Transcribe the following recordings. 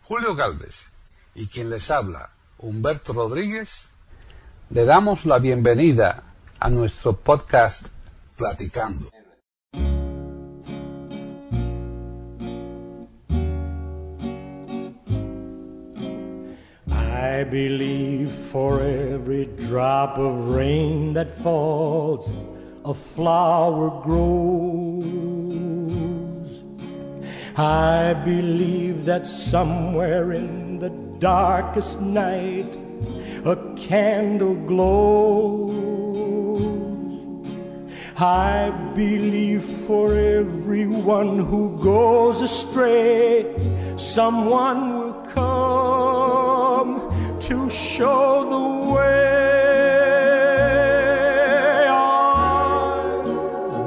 Julio Gálvez y quien les habla, Humberto Rodríguez, le damos la bienvenida a nuestro podcast Platicando. I believe for every drop of rain that falls, a flower grows. I believe that somewhere in the darkest night, a candle glows. I believe for everyone who goes astray, someone will come to show the way. I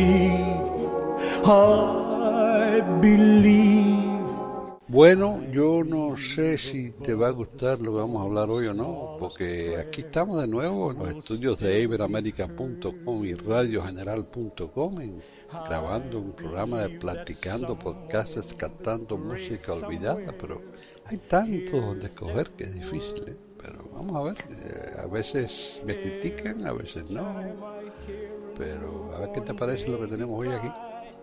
believe. Bueno, yo no sé si te va a gustar lo que vamos a hablar hoy o no, porque aquí estamos de nuevo en los estudios de iberamerica.com y radiogeneral.com grabando un programa de Platicando, podcasts, cantando música olvidada, pero hay tanto donde escoger que es difícil, ¿eh? Pero vamos a ver, a veces me critican, a veces no, pero a ver qué te parece lo que tenemos hoy aquí.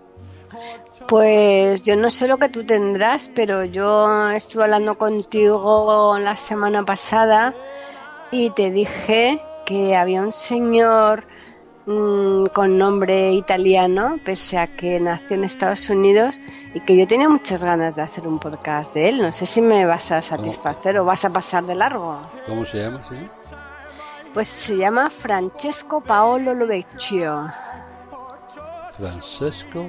Pues yo no sé lo que tú tendrás, pero yo estuve hablando contigo la semana pasada y te dije que había un señor con nombre italiano, pese a que nació en Estados Unidos, y que yo tenía muchas ganas de hacer un podcast de él. No sé si me vas a satisfacer o vas a pasar de largo. ¿Cómo se llama, sí? Pues se llama Francesco Paolo Lovecchio. Francesco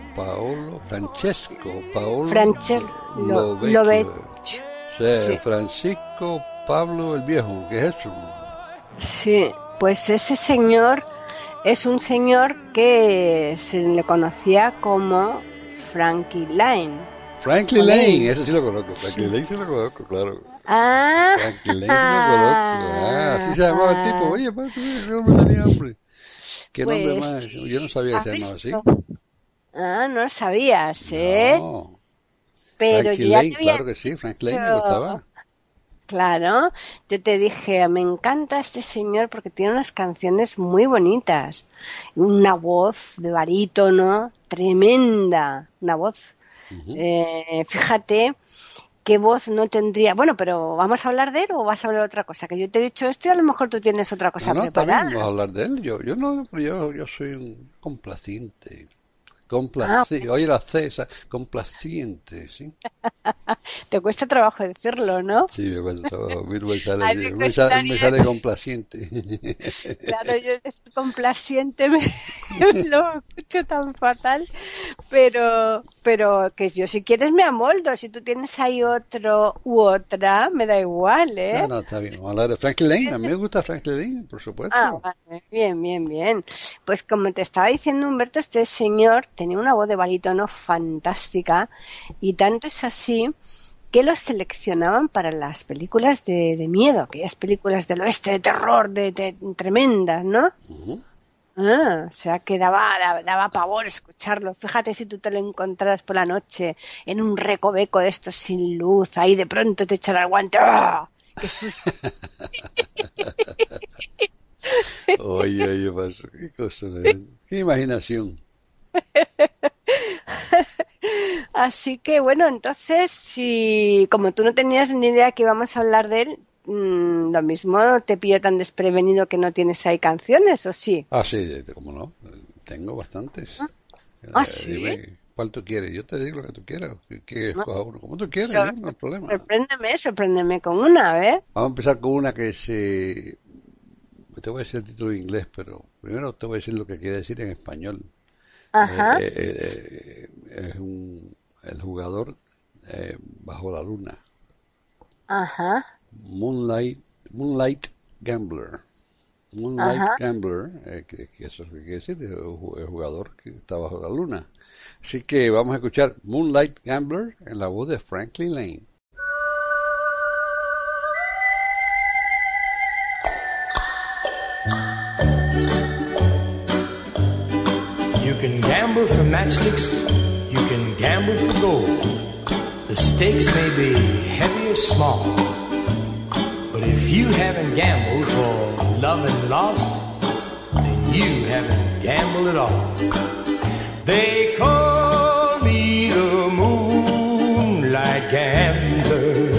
Paolo Lovecchio. Sí. Francisco Pablo el Viejo, ¿qué es eso? Sí, pues ese señor es un señor que se le conocía como Frankie Lane. Frankie Lane, eso sí lo conozco. Frankie Lane sí lo conozco, claro. Frankie Lane sí lo conozco. Así se llamaba el tipo. Oye, pues, no me tenía hambre. ¿Qué pues, nombre más? Yo no sabía que se llamaba así. No lo sabías, ¿eh? No. Pero Frankie yo ya Lane, claro que sí, Frankie Lane me gustaba. Claro, yo te dije, me encanta este señor porque tiene unas canciones muy bonitas, una voz de barítono tremenda, una voz. Fíjate qué voz no tendría. Bueno, pero ¿vamos a hablar de él o vas a hablar de otra cosa? Que yo te he dicho esto y a lo mejor tú tienes otra cosa preparada. También vamos a hablar de él. Yo soy un complaciente. Oye, la C, esa, complaciente, ¿sí? Te cuesta trabajo decirlo, ¿no? Sí, me cuesta trabajo. Me sale complaciente. Claro, yo decir complaciente me lo escucho tan fatal, pero que yo si quieres me amoldo. Si tú tienes ahí otro u otra, me da igual, ¿eh? No, está bien. Vamos a hablar de Frankie Lane. A mí me gusta Frankie Lane, por supuesto. Vale. Bien. Pues como te estaba diciendo, Humberto, este señor tenía una voz de barítono fantástica y tanto es así que los seleccionaban para las películas de miedo, aquellas películas del oeste de terror, de tremendas, ¿no? O sea que daba pavor escucharlo. Fíjate si tú te lo encontraras por la noche en un recoveco de estos sin luz, ahí de pronto te echará el guante. ¡Oh! ¡Qué susto! Oye, pasó, qué cosa, qué imaginación. Así que bueno, entonces si como tú no tenías ni idea que íbamos a hablar de él, lo mismo te pillo tan desprevenido que no tienes ahí canciones, ¿o sí? Sí, cómo no, tengo bastantes. ¿Sí? Dime, ¿cuál tú quieres? Yo te digo lo que tú quieras, como tú quieras, no hay problema. Sorpréndeme con una, ¿eh? Vamos a empezar con una que te voy a decir el título en inglés, pero primero te voy a decir lo que quiere decir en español. Ajá. Es el jugador bajo la luna. Ajá. Moonlight Gambler. Gambler, que eso es lo que quiere decir, el jugador que está bajo la luna. Así que vamos a escuchar Moonlight Gambler en la voz de Frankie Lane. You can gamble for matchsticks, you can gamble for gold. The stakes may be heavy or small, but if you haven't gambled for love and lost, then you haven't gambled at all. They call me the moonlight gambler.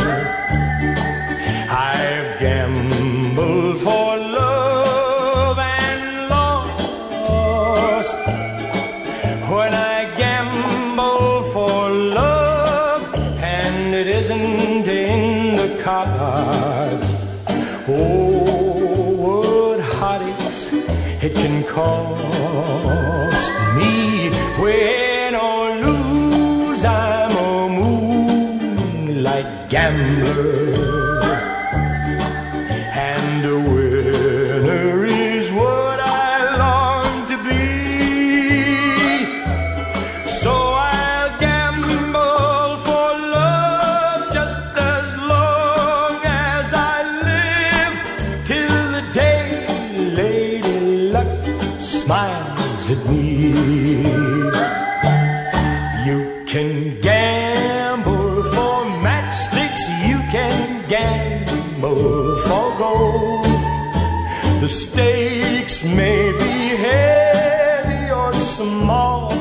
I've gambled for love and lost. When I gamble for love and it isn't in the cards, oh, what heartaches it can cost me. Win or lose, I'm a moonlight gambler. And a winner is what I long to be. So I'll gamble for love just as long as I live, till the day Lady Luck smiles at me. You can gamble for matchsticks, you can gamble for gold. The stakes may be heavy or small,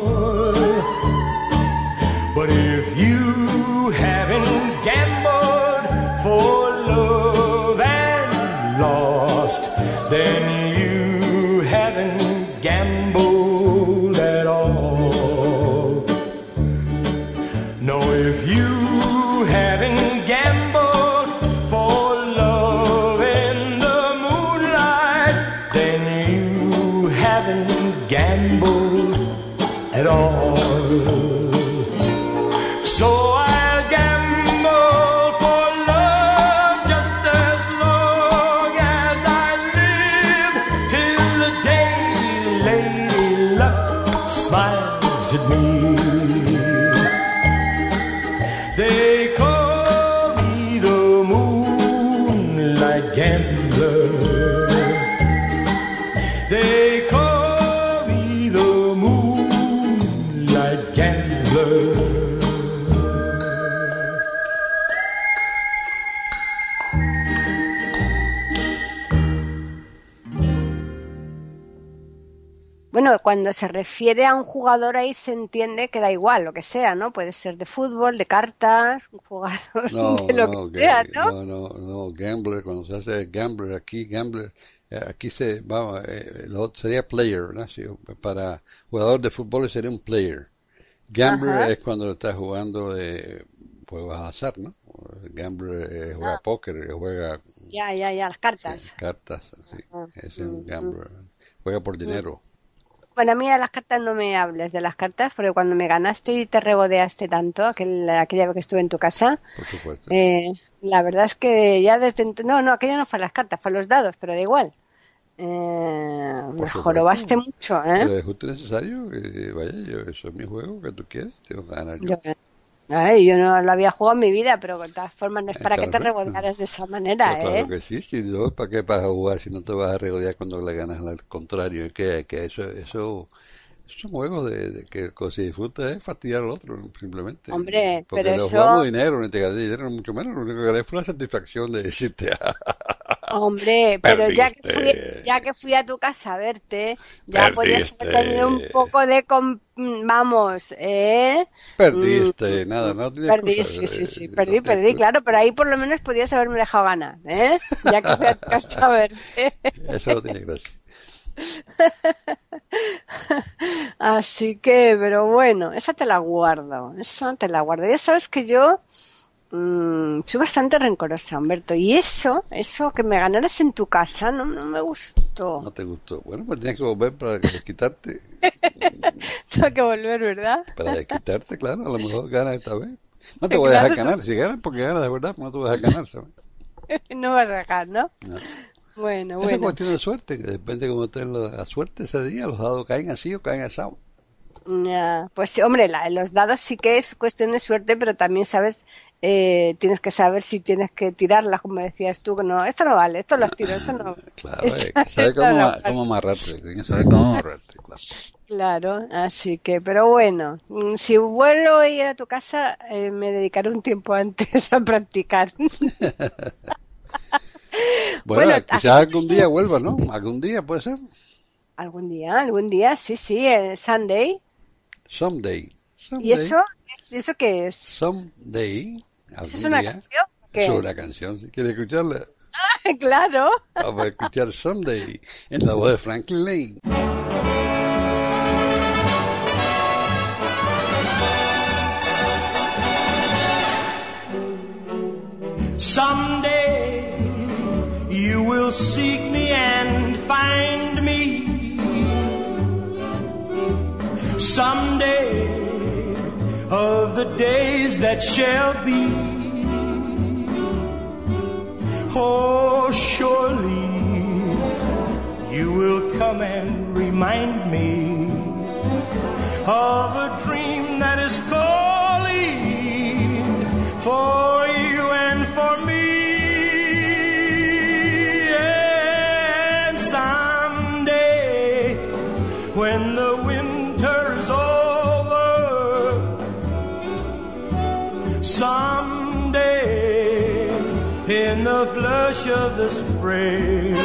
but if you haven't gambled for love and lost, then you haven't gambled at all. No, if you haven't gambled for love in the moonlight, then you haven't gambled at all. So I'll gamble for love just as long as I live, till the day Lady Luck smiles at me. They call me the moonlight gambler. They call me the moonlight gambler. Bueno, cuando se refiere a un jugador ahí se entiende que da igual lo que sea, ¿no? Puede ser de fútbol, de cartas, un jugador de lo que sea, ¿no? No, gambler, cuando se hace gambler aquí, aquí se, vamos, lo otro sería player, ¿verdad? Sí, para jugador de fútbol sería un player. Gambler Ajá. es cuando está jugando de juegos al azar, ¿no? Gambler juega póker, juega Ya, las cartas. cartas, sí, Ajá. es un gambler. Juega por dinero. Bueno, a mí de las cartas no me hables de las cartas, porque cuando me ganaste y te regodeaste tanto, aquella vez que estuve en tu casa, Por supuesto. la verdad es que ya desde no, aquello no fue las cartas, fue los dados, pero da igual. Me jorobaste mucho, ¿eh? Pero es justo necesario, vaya, eso es mi juego, que tú quieres, tengo que ganar yo. Yo no lo había jugado en mi vida, pero de todas formas no es para que te Claro. regodearas de esa manera, Pues ¿eh? claro que sí, si no, ¿para qué vas a jugar si no te vas a regodear cuando le ganas al contrario? Que eso son juegos de que si disfrutas es fastidiar al otro, simplemente. Hombre, Porque pero no eso... jugamos dinero, ni te gané dinero, mucho menos, lo único que gané fue la satisfacción de decirte, Hombre, pero Perdiste. ya que fui a tu casa a verte, ya podías haber Perdiste. tenido un poco de... Vamos, ¿eh? Perdiste, nada, no tienes Perdí, excusa, sí, no perdí, tienes claro, pero ahí por lo menos podías haberme dejado ganar, ¿eh? Ya que fui a tu casa a verte. Eso no tiene gracia. Así que, pero bueno, esa te la guardo. Ya sabes que yo soy bastante rencorosa, Humberto, y eso que me ganaras en tu casa no me gustó. No te gustó. Bueno, pues tienes que volver para desquitarte. Tengo que volver, ¿verdad? Para desquitarte, claro, a lo mejor ganas esta vez. No te voy a dejar ganar, si ganas porque ganas de verdad, no te voy a dejar ganar, ¿sabes? No vas a dejar, ¿no? No. Bueno. Es cuestión de suerte, que depende de cómo esté la suerte ese día, los dados caen así o caen asado. Ya, pues sí, hombre, los dados sí que es cuestión de suerte, pero también sabes, tienes que saber si tienes que tirarlas, como decías tú, que no, esto no vale, esto lo tiro, esto no. Claro, hay que saber cómo amarrarte, tienes que saber cómo amarrarte, claro. Claro, así que, pero bueno, si vuelvo a ir a tu casa, me dedicaré un tiempo antes a practicar. Bueno, Bueno, quizás algún día vuelva, ¿no? Algún día puede ser. algún día, sí, el Sunday. Someday. ¿Y eso qué es? Someday. ¿Eso es Algún una día. canción? ¿Qué? Es una canción. Si quieres escucharla, Claro. vamos a escuchar Someday en la voz de Franklin Lane. Someday you will seek me and find me. Someday of the days that shall be. Oh, surely you will come and remind me of a dream that is calling for you and for me. And someday when the winter's over, someday in the flush of the spring,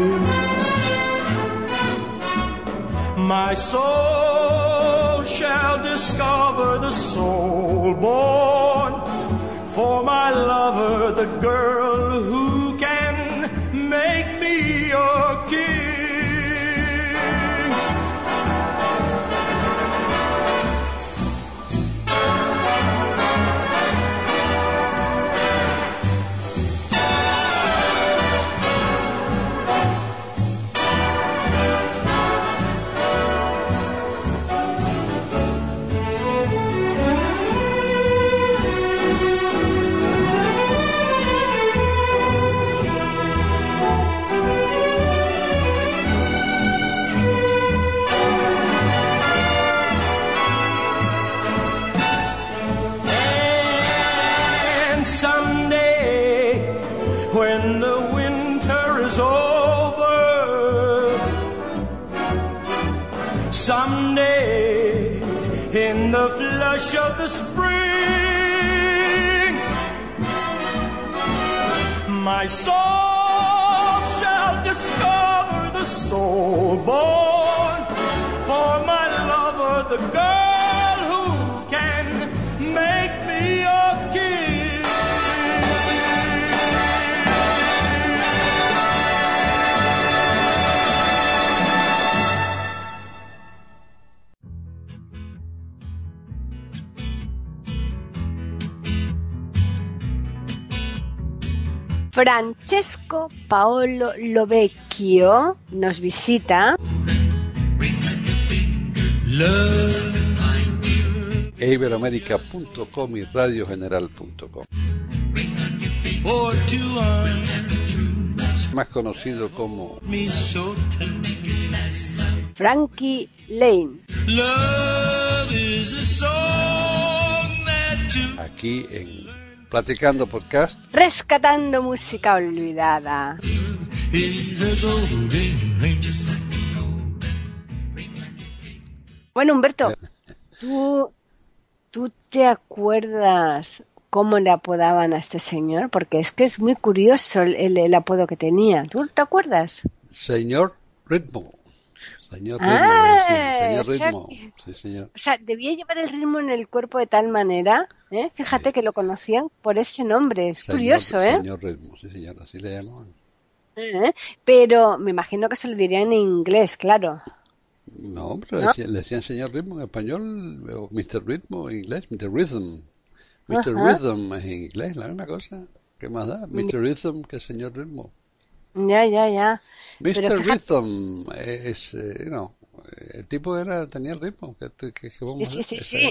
my soul shall discover the soul born for my lover, the girl who can make me your king. Someday, in the flush of the spring, my soul shall discover the soul born for my lover, the girl who can make me a king. Francesco Paolo Lovecchio nos visita. iberoamerica.com y radiogeneral.com. Más conocido como Frankie Lane. Aquí en Platicando Podcast. Rescatando música olvidada. Bueno, Humberto, ¿tú te acuerdas cómo le apodaban a este señor? Porque es que es muy curioso el apodo que tenía. ¿Tú te acuerdas? Señor Ritmo. Señor Ritmo, señor Ritmo. Sí, señor. O sea, debía llevar el ritmo en el cuerpo de tal manera, fíjate que lo conocían por ese nombre. Es curioso, ¿eh? Señor Ritmo, sí, señor, así le llamaban. Pero me imagino que se lo dirían en inglés, claro. No, pero le decían señor Ritmo en español, o Mr. Ritmo en inglés, Mr. Rhythm. Mr. Rhythm es en inglés, la misma cosa. ¿Qué más da? Mr. Rhythm que señor Ritmo. Ya. Mr. Rhythm es, el tipo tenía el ritmo. Sí.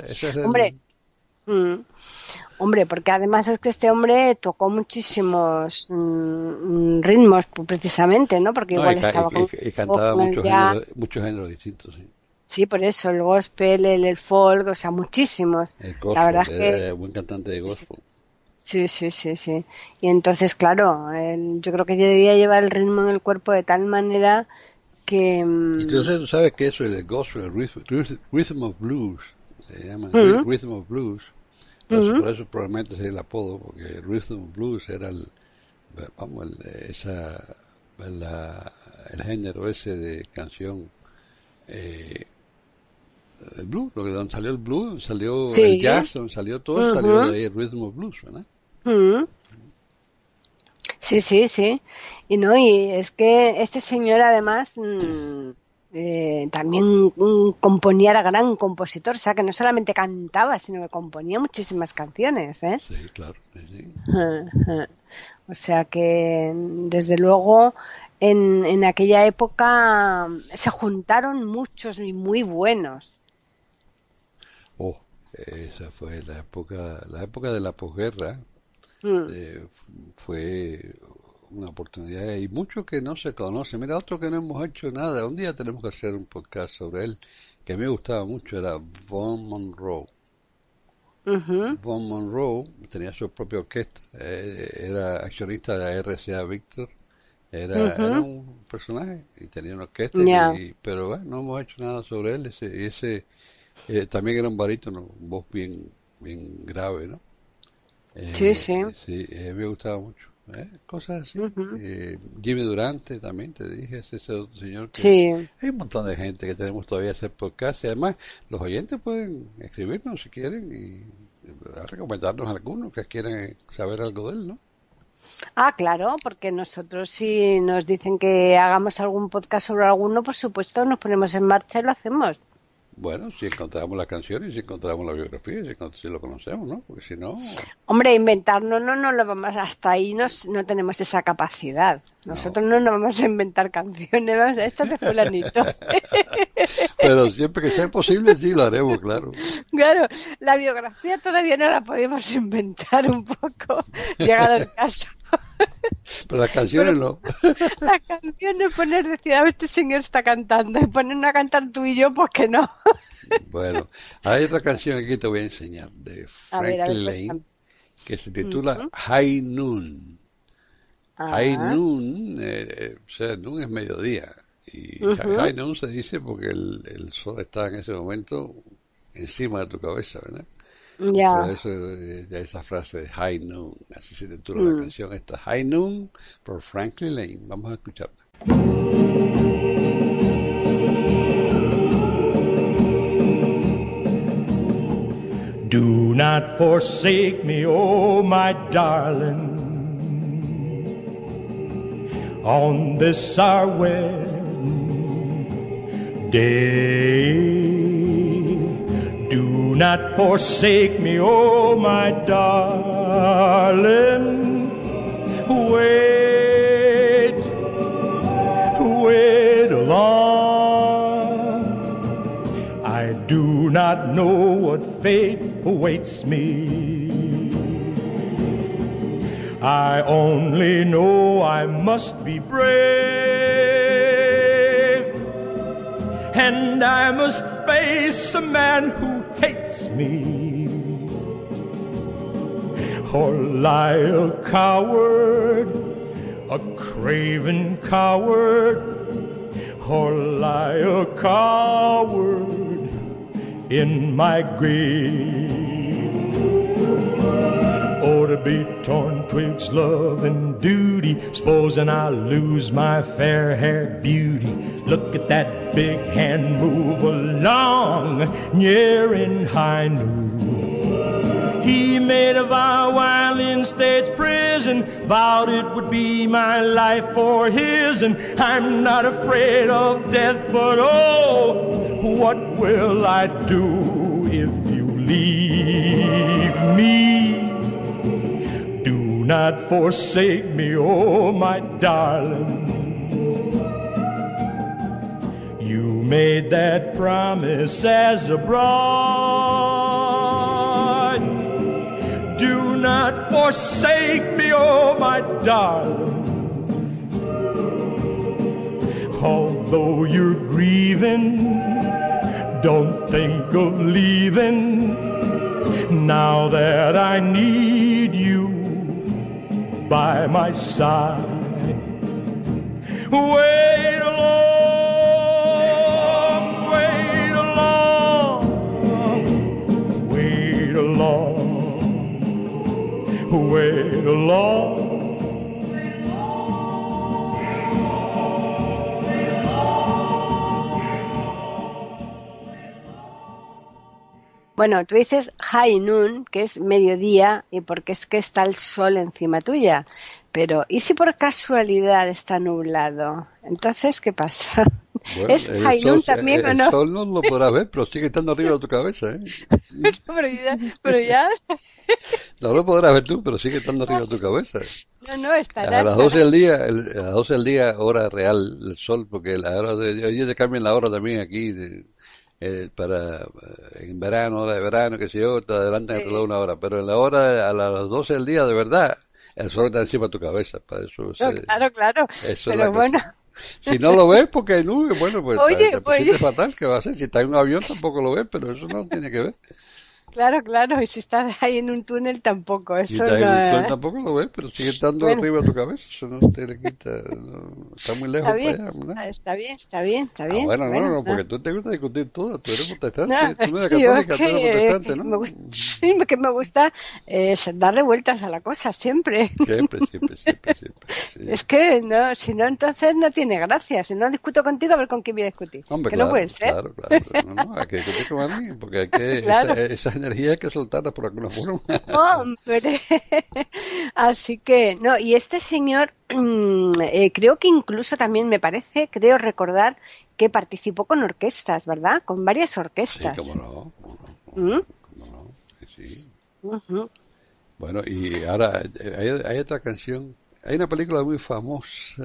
Hombre, porque además es que este hombre tocó muchísimos ritmos precisamente, ¿no? Porque igual estaba y cantaba muchos géneros distintos, sí. Sí, por eso, el gospel, el folk, o sea, muchísimos. El gospel, la verdad es que buen cantante de gospel. Sí. Y entonces, claro, yo creo que debía llevar el ritmo en el cuerpo de tal manera que... Entonces tú sabes que eso es el gospel, el rhythm of blues, se llama rhythm of blues. Entonces, por eso probablemente sería el apodo, porque el rhythm of blues era el género ese de canción, el blues, lo que donde salió el blues, salió el jazz, donde salió todo, salió de ahí el rhythm of blues, ¿verdad? Sí. Y es que este señor además también componía, era gran compositor, o sea que no solamente cantaba, sino que componía muchísimas canciones, ¿eh? Sí, claro, sí. O sea que desde luego en aquella época se juntaron muchos y muy buenos. Esa fue la época de la posguerra. Fue una oportunidad y mucho que no se conoce. Mira, otro que no hemos hecho nada. Un día tenemos que hacer un podcast sobre él, que a mí me gustaba mucho, era Vaughn Monroe. Vaughn Monroe tenía su propia orquesta, era accionista de la RCA Victor, era un personaje y tenía una orquesta, pero bueno, no hemos hecho nada sobre él. Ese también era un barítono, un voz bien grave, ¿no? Sí, me gustaba mucho. Cosas así. Jimmy Durante también, te dije, ese otro señor que hay un montón de gente que tenemos todavía hacer podcast y además los oyentes pueden escribirnos si quieren y recomendarnos algunos que quieran saber algo de él, ¿no? Claro, porque nosotros si nos dicen que hagamos algún podcast sobre alguno, por supuesto nos ponemos en marcha y lo hacemos. Bueno, si encontramos las canciones, si encontramos la biografía, si lo conocemos, ¿no? Porque si no... Hombre, inventarnos no lo vamos, hasta ahí no tenemos esa capacidad. Nosotros no nos vamos a inventar canciones, vamos a esta de fulanito. Pero siempre que sea posible, sí lo haremos, claro. Claro, la biografía todavía no la podemos inventar un poco, llegado el caso. Pero las canciones no. Las canciones decir, a ver, este señor está cantando, y ponernos a cantar tú y yo, pues que no. Bueno, hay otra canción aquí que te voy a enseñar, de Franklin Lane, que se titula High Noon. High Noon, o sea, noon es mediodía. Y High Noon se dice porque el sol está en ese momento encima de tu cabeza, ¿verdad? Esa frase de High Noon, así se titula la canción esta, High Noon por Franklin Lane. Vamos a escucharla. Do not forsake me, oh my darling, on this our wedding day. Do not forsake me, oh my darling. Wait along. I do not know what fate awaits me. I only know I must be brave, and I must face a man who hates me, or lie a coward, a craven coward, or lie a coward in my grave. Oh, to be torn twixt love and duty, supposing I lose my fair-haired beauty. Look at that big hand move along, near in high noon. He made a vow while in state's prison, vowed it would be my life for his, and I'm not afraid of death, but oh, what will I do if you leave me? Do not forsake me, oh my darling. You made that promise as a bride. Do not forsake me, oh my darling. Although you're grieving, don't think of leaving, now that I need you by my side. Wait alone. way along. Bueno, tú dices high noon, que es mediodía, y porque es que está el sol encima tuya. Pero, ¿y si por casualidad está nublado? Entonces, ¿qué pasa? Bueno, ¿Es high noon también o no? El sol no lo podrás ver, pero sigue estando arriba de tu cabeza, ¿eh? pero ya... No lo podrás ver tú, pero sigue estando arriba de tu cabeza. No, estará. A las 12 del día, a las 12 del día, hora real, el sol, porque la hora de hoy te cambian la hora también aquí, para en verano, hora de verano, que sé yo, te adelantan el reloj una hora, pero en la hora, a las 12 del día, de verdad, el sol está encima de tu cabeza, para eso. Claro, eso pero bueno. Si no lo ves porque hay nubes, bueno, pues Oye, te pusiste fatal, ¿qué va a hacer? Si está en un avión tampoco lo ves, pero eso no tiene que ver. Claro, y si estás ahí en un túnel tampoco, eso si estás en un túnel no... tampoco lo ves, pero sigue estando arriba de tu cabeza, eso no te le quita, está muy lejos Está bien, para allá, ¿no? está bien. Bueno, no, porque tú te gusta discutir todo, tú eres protestante, tú no eres yo católica, tú eres protestante, ¿no? Sí, que me gusta darle vueltas a la cosa, siempre. Siempre. Sí. Es que, no, si no, entonces no tiene gracia. Si no discuto contigo, a ver con quién voy a discutir. Hombre, que claro, no puede ser. Claro, no, hay que discutir con alguien, porque hay que, Claro. esa energía hay que soltarla por alguna forma. Hombre. Así que, no, y este señor, creo que incluso también creo recordar que participó con orquestas, ¿verdad? Con varias orquestas. Sí, cómo no, sí. Uh-huh. Bueno, y ahora hay otra canción, hay una película muy famosa,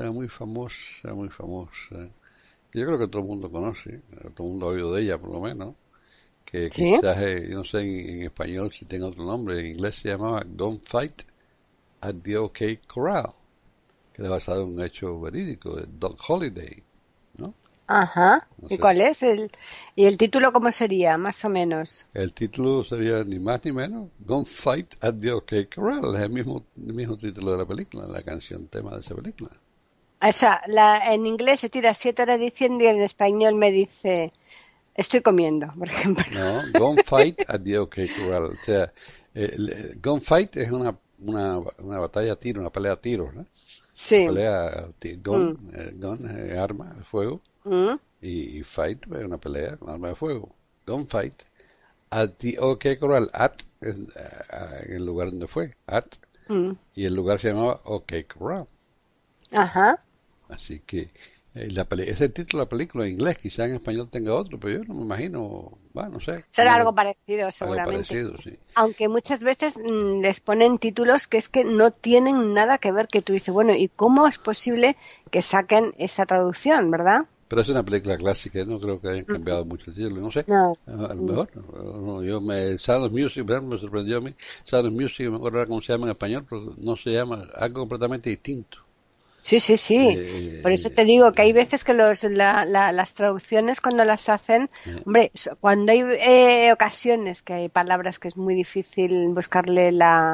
que yo creo que todo el mundo conoce, todo el mundo ha oído de ella por lo menos, que ¿Sí? quizás, yo no sé en español si tiene otro nombre, en inglés se llamaba Gunfight at the OK Corral, que era basado en un hecho verídico de Doc Holliday, ¿no? Ajá. No ¿Y sé cuál es? ¿Y el título cómo sería, más o menos? El título sería ni más ni menos Gunfight at the OK Corral, es el mismo título de la película, la canción tema de esa película. O sea, en inglés se tira 7 horas diciendo y en español me dice estoy comiendo, por ejemplo. No, Gunfight at the OK Corral. O sea, Gunfight es una batalla a tiro, una pelea a tiros, ¿no? Sí. Una pelea gun, arma, fuego. Y fight es una pelea con arma de fuego. Gunfight at the OK Corral. En el lugar donde fue. Y el lugar se llamaba OK Corral. Ajá. Así que ese es el título de la película en inglés, quizá en español tenga otro, pero yo no me imagino, bueno, no sé. Será algo parecido, seguramente. Algo parecido, sí. Aunque muchas veces les ponen títulos que es que no tienen nada que ver, que tú dices, bueno, ¿y cómo es posible que saquen esa traducción, verdad? Pero es una película clásica, no creo que hayan cambiado mucho el título, no sé. No. A lo mejor, Sound of Music, por ejemplo, me sorprendió a mí. Sound of Music, me acuerdo cómo se llama en español, pero no se llama, algo completamente distinto. Sí. Por eso te digo que hay veces que las traducciones cuando las hacen, hombre, cuando hay ocasiones que hay palabras que es muy difícil buscarle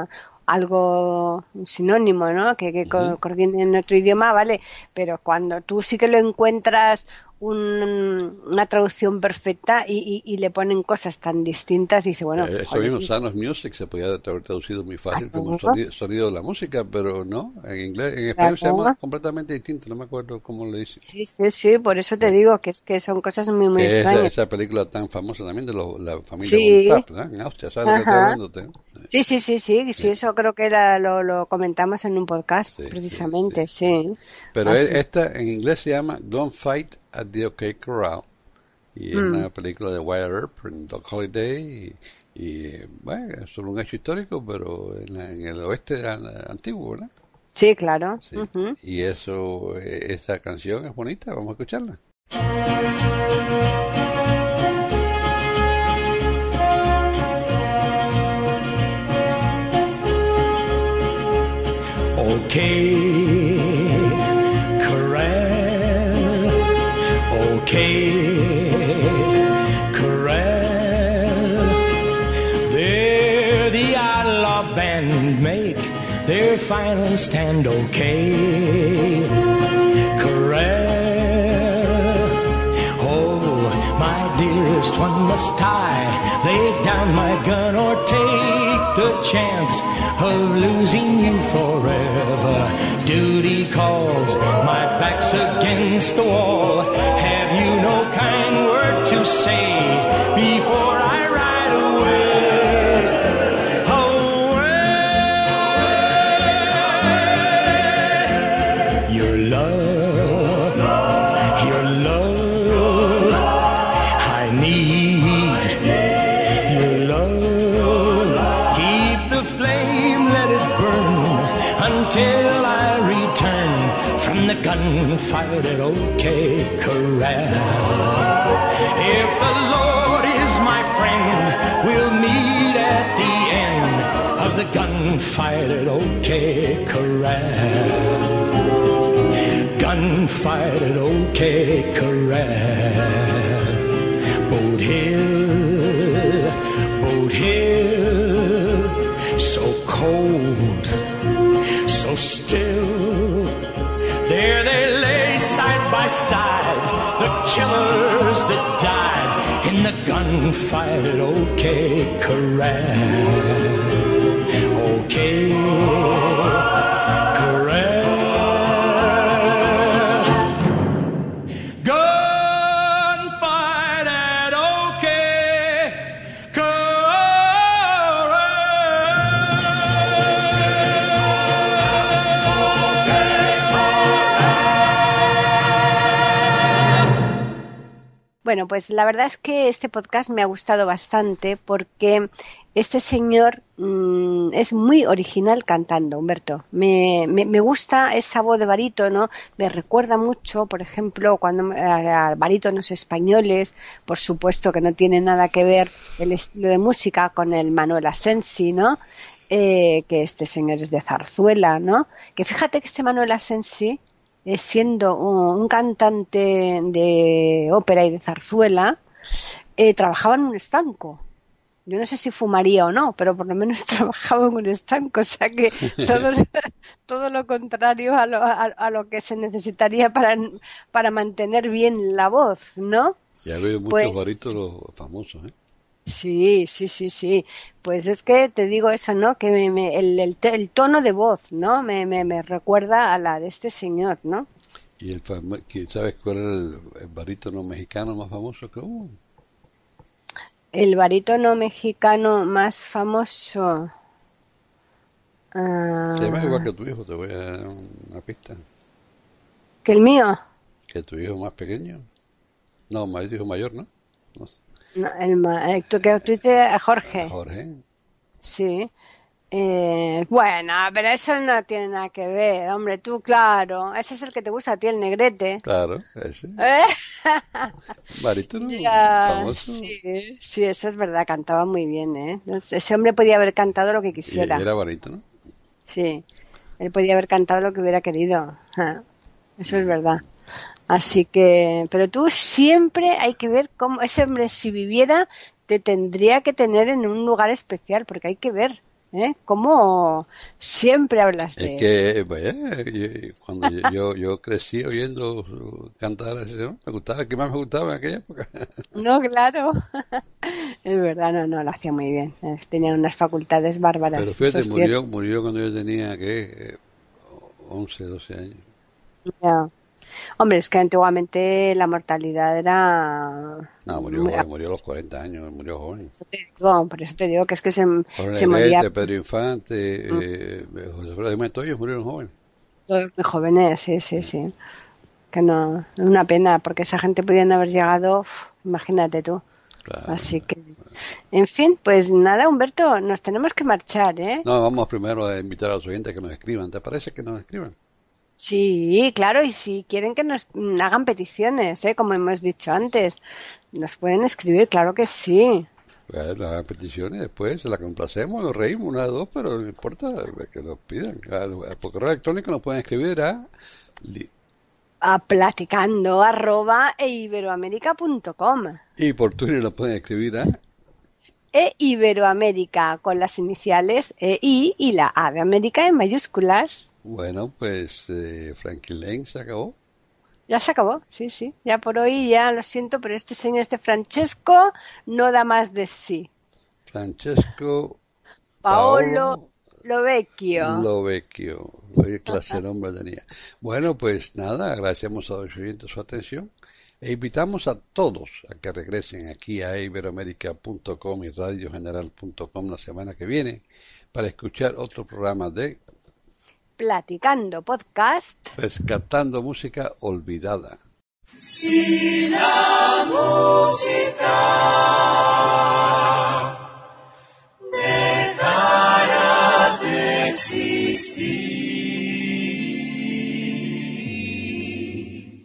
algo sinónimo, ¿no? Que coordine en otro idioma, vale, pero cuando tú sí que lo encuentras una traducción perfecta y le ponen cosas tan distintas y dice, bueno... Eso mismo, Sound of Music se podía haber traducido muy fácil como sonido de la música, pero no, en inglés, en español se llama completamente distinto, no me acuerdo cómo le dicen. Sí, por eso te digo que es que son cosas muy extrañas. Esa película tan famosa también de la familia von Trapp, ¿no? En Austria, ¿sabes lo que estoy hablando? Sí, eso creo que lo comentamos en un podcast, precisamente, sí. Pero esta en inglés se llama Gunfight at the OK Corral y es una película de Wyatt Earp y Doc Holliday y bueno, es sobre un hecho histórico, pero en el oeste antiguo, ¿verdad? Sí, claro. Sí. Y esa canción es bonita, vamos a escucharla. Okay, Corral. Okay, Corral. There the outlaw band make their final stand. Okay, Corral. Oh, my dearest one, must I lay down my gun or take the chance of losing you forever? Duty calls, my back's against the wall. Have you no kind word to say before I ride away? Away. Your love, I need your love. Keep the flame, let it burn until I return from the gunfight at OK Corral. If the Lord is my friend, we'll meet at the end of the gunfight at OK Corral. Gunfight at OK Corral. Boat Hill, so cold, so still. There they lay side by side, the killers that died in the gunfight at OK Corral. OK Corral. Gunfight at OK Corral. Bueno, pues la verdad es que este podcast me ha gustado bastante porque este señor es muy original cantando, Humberto. Me gusta esa voz de barítono, me recuerda mucho, por ejemplo, cuando a barítonos españoles, por supuesto que no tiene nada que ver el estilo de música con el Manuel Asensi, ¿no? Que este señor es de zarzuela, ¿no? Que fíjate que este Manuel Asensi, siendo un cantante de ópera y de zarzuela, trabajaba en un estanco. Yo no sé si fumaría o no, pero por lo menos trabajaba en un estanco, o sea que todo lo contrario a lo que se necesitaría para mantener bien la voz, ¿no? Ya veo muchos Pues, barítonos famosos, ¿eh? sí. Pues es que te digo eso, ¿no? Que el tono de voz, ¿no? Me recuerda a la de este señor, ¿no? Y ¿sabes cuál es el barítono mexicano más famoso que hubo? El barítono mexicano más famoso. Se llama igual que tu hijo, te voy a dar una pista. ¿Que el mío? Que tu hijo más pequeño. No, tu hijo mayor, ¿no? No sé. No, tú dices Jorge. Jorge. Sí. Bueno, pero eso no tiene nada que ver, hombre, tú, claro. Ese es el que te gusta a ti, el negrete. Claro, ese. Barítono Ya, famoso. sí, eso es verdad, cantaba muy bien, ¿eh? Ese hombre podía haber cantado lo que Y quisiera. era barítono. Sí, él podía haber cantado lo que hubiera querido. Eso es verdad. Así que, pero tú siempre hay que ver cómo ese hombre, si viviera, te tendría que tener en un lugar especial, porque hay que ver, cómo siempre hablas de Es él. que, vaya, cuando yo crecí oyendo cantar a ese señor, me gustaba, ¿qué más me gustaba en aquella época? No, claro. Es verdad, no, lo hacía muy bien. Tenía unas facultades bárbaras. Pero Eso fíjate, es cierto. murió cuando yo tenía, ¿qué? 11, 12 años. Ya. Hombre, es que antiguamente la mortalidad era... No, murió a los 40 años, murió joven. Por eso te digo que es que se Jorge moría Negrete, Pedro Infante, José Alfredo Jiménez, todos ellos murieron jóvenes. todos muy jóvenes, sí. Que no, es una pena, porque esa gente podían haber llegado, imagínate tú. Claro. Así que, en fin, pues nada, Humberto, nos tenemos que marchar, ¿eh? No, vamos primero a invitar a los oyentes que nos escriban. ¿Te parece que nos escriban? Sí, claro, y si quieren que nos hagan peticiones, como hemos dicho antes, nos pueden escribir, claro que sí. Pues las peticiones después se las complacemos, nos reímos una de dos, pero no importa que nos pidan. Por correo electrónico nos pueden escribir A platicando@iberoamerica.com y por Twitter nos pueden escribir Iberoamérica con las iniciales EI y la A de América en mayúsculas. Bueno, pues Frankie Lane se acabó. Ya se acabó, sí. Ya por hoy, ya lo siento, pero este señor, Francesco, no da más de sí. Francesco Paolo Lovecchio. ¿Qué clase de nombre tenía? Bueno, pues nada, agradecemos a los oyentes su atención e invitamos a todos a que regresen aquí a iberoamerica.com y radiogeneral.com la semana que viene para escuchar otro programa de Platicando Podcast, Rescatando Música Olvidada. Si la música dejara de existir,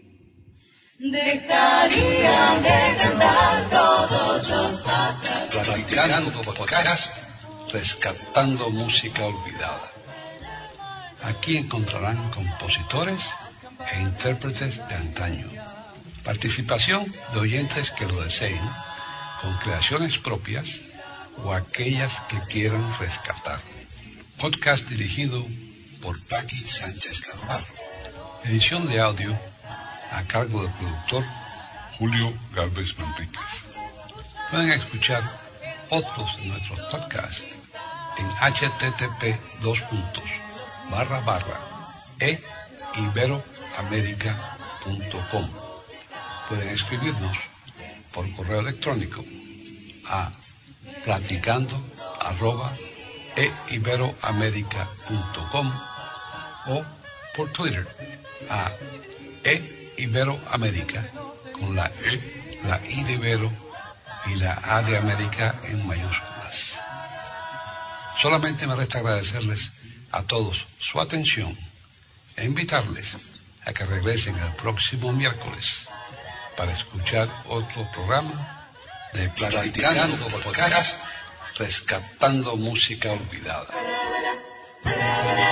dejarían de cantar todos los pájaros. Platicando Podcast, Rescatando Música Olvidada. Aquí encontrarán compositores e intérpretes de antaño. Participación de oyentes que lo deseen, con creaciones propias o aquellas que quieran rescatar. Podcast dirigido por Paqui Sánchez Carvalho. Edición de audio a cargo del productor Julio Gálvez Manríquez. Pueden escuchar otros de nuestros podcasts en http://iberoamerica.com. Pueden escribirnos por correo electrónico a platicando@iberoamerica.com o por Twitter a iberoamerica con la I de Ibero y la A de América en mayúsculas. Solamente me resta agradecerles a todos su atención e invitarles a que regresen el próximo miércoles para escuchar otro programa de Platicando Podcast, Rescatando Música Olvidada.